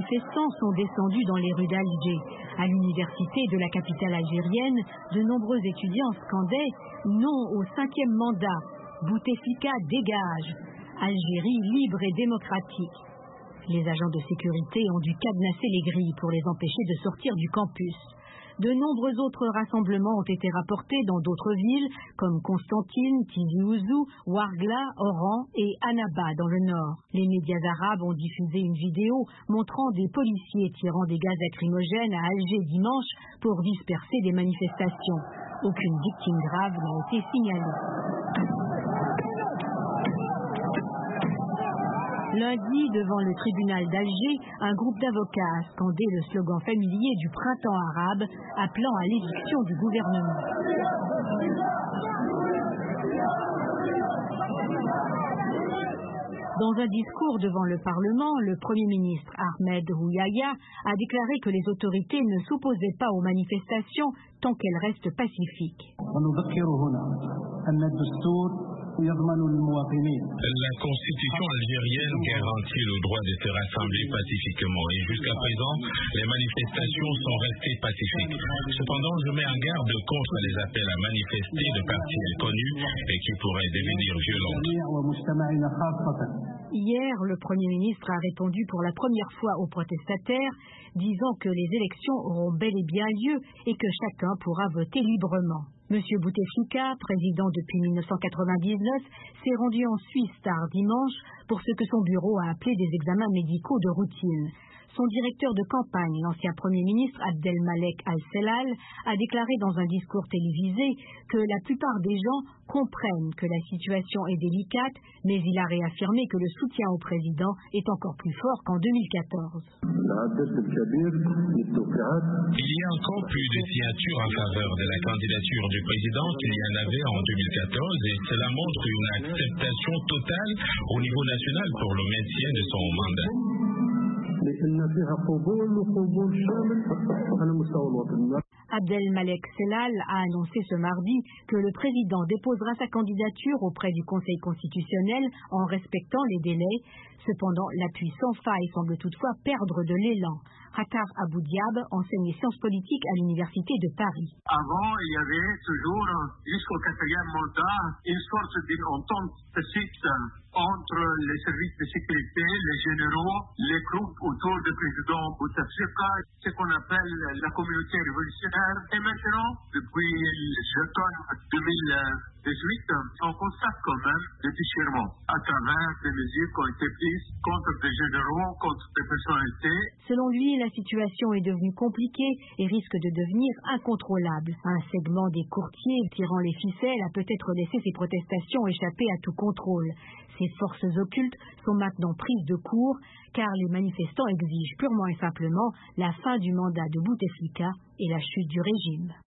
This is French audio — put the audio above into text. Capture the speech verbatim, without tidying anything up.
manifestants sont descendus dans les rues d'Alger. À l'université de la capitale algérienne, de nombreux étudiants scandaient « Non au cinquième mandat, Bouteflika dégage, Algérie libre et démocratique ». Les agents de sécurité ont dû cadenasser les grilles pour les empêcher de sortir du campus. De nombreux autres rassemblements ont été rapportés dans d'autres villes comme Constantine, Tizi Ouzou, Ouargla, Oran et Annaba dans le nord. Les médias arabes ont diffusé une vidéo montrant des policiers tirant des gaz lacrymogènes à Alger dimanche pour disperser des manifestations. Aucune victime grave n'a été signalée. Lundi, devant le tribunal d'Alger, un groupe d'avocats a scandé le slogan familier du printemps arabe, appelant à l'éviction du gouvernement. Dans un discours devant le Parlement, le Premier ministre Ahmed Ouyaya a déclaré que les autorités ne s'opposaient pas aux manifestations tant qu'elles restent pacifiques. La constitution algérienne garantit le droit de se rassembler pacifiquement et jusqu'à présent, les manifestations sont restées pacifiques. Cependant, je mets en garde contre les appels à manifester de partis inconnus et qui pourraient devenir violentes. Hier, le Premier ministre a répondu pour la première fois aux protestataires, disant que les élections auront bel et bien lieu et que chacun pourra voter librement. Monsieur Bouteflika, président depuis mille neuf cent quatre-vingt-dix-neuf, s'est rendu en Suisse tard dimanche pour ce que son bureau a appelé des examens médicaux de routine. Son directeur de campagne, l'ancien Premier ministre Abdelmalek Al-Sellal, a déclaré dans un discours télévisé que la plupart des gens comprennent que la situation est délicate, mais il a réaffirmé que le soutien au président est encore plus fort qu'en deux mille quatorze. Il y a encore plus de signatures en faveur de la candidature du président qu'il y en avait en deux mille quatorze et cela montre une acceptation totale au niveau national pour le maintien de son mandat. Abdelmalek Sellal a annoncé ce mardi que le président déposera sa candidature auprès du Conseil constitutionnel en respectant les délais. Cependant, l'appui sans faille semble toutefois perdre de l'élan. Hakar Abou Diab enseigne les sciences politiques à l'Université de Paris. Avant, il y avait toujours, jusqu'au quatrième mandat, une sorte d'une entente tacite entre les services de sécurité, les généraux, les groupes autour du président Bouteflika, ce qu'on appelle la communauté révolutionnaire. Et maintenant, depuis l'automne deux mille dix-huit, on constate quand même des déchirements à travers des mesures qui ont été prises contre des généraux, contre des personnalités. Selon lui, la situation est devenue compliquée et risque de devenir incontrôlable. Un segment des courtiers tirant les ficelles a peut-être laissé ces protestations échapper à tout contrôle. Ces forces occultes sont maintenant prises de court car les manifestants exigent purement et simplement la fin du mandat de Bouteflika et la chute du régime.